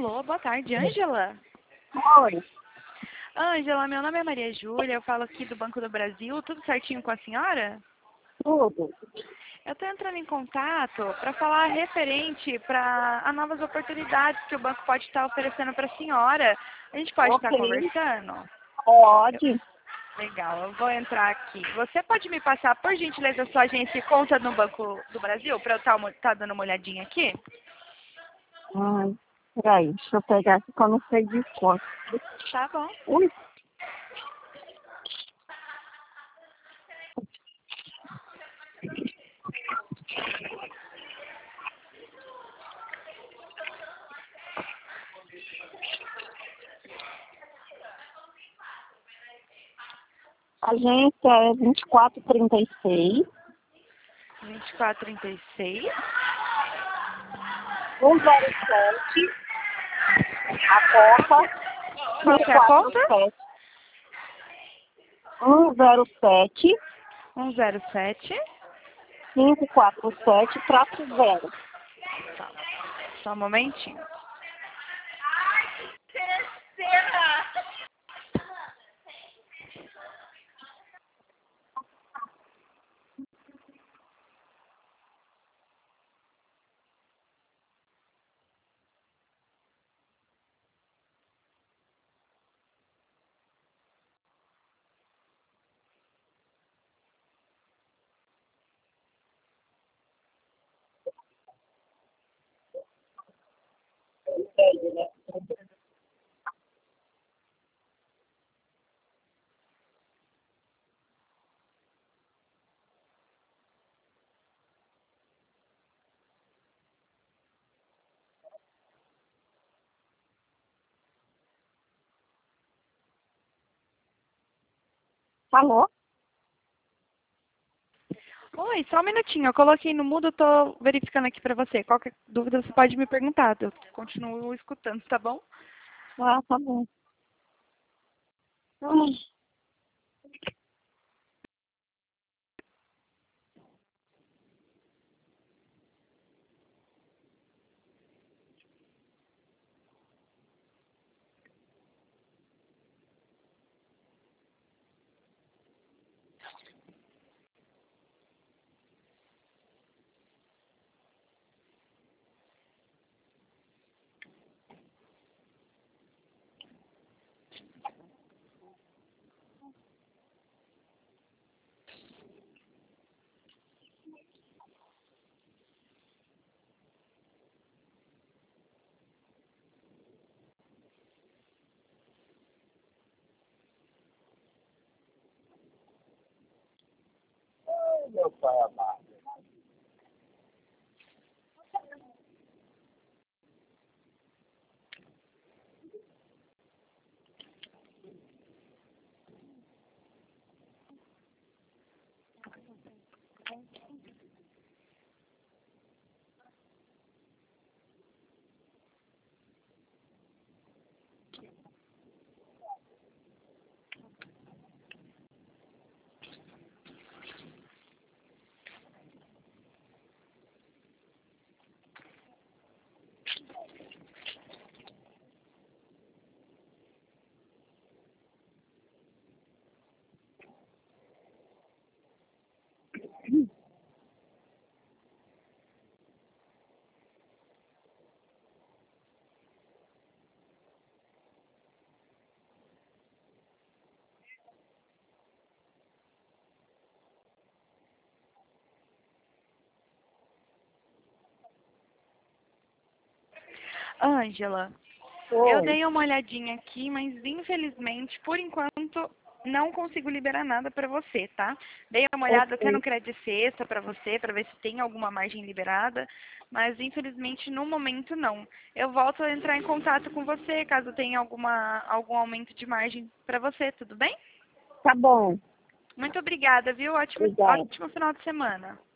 Alô, boa tarde, Ângela. Oi, Ângela, meu nome é Maria Júlia, eu falo aqui do Banco do Brasil, tudo certinho com a senhora? tudo. Eu estou entrando em contato para falar referente a novas oportunidades que o banco pode estar oferecendo para a senhora. A gente pode estar Ok, conversando? pode. Legal, eu vou entrar aqui. Você pode me passar, por gentileza, a sua agência e conta no Banco do Brasil para eu estar dando uma olhadinha aqui? Ai, peraí, deixa eu pegar aqui que eu não sei de cor. Tá bom. Ui, a agência é 2436, 2436. 107, a conta, Qual que é a conta? 107, 107. 547-0. Tá. Só um momentinho. Alô? Oi, só um minutinho. Eu coloquei no mudo, eu tô verificando aqui pra você. Qualquer dúvida você pode me perguntar. Eu continuo escutando, tá bom? Ah, tá bom. Ai, meu pai amado. Ângela, eu Oi. dei uma olhadinha aqui, mas infelizmente, por enquanto, não consigo liberar nada pra você, tá? Dei uma olhada até no Ok. crédito sexta pra você, pra ver se tem alguma margem liberada, mas infelizmente no momento não. Eu volto a entrar em contato com você caso tenha algum aumento de margem pra você, tudo bem? Tá bom. Muito obrigada, viu? Ótimo, Obrigada. ótimo final de semana.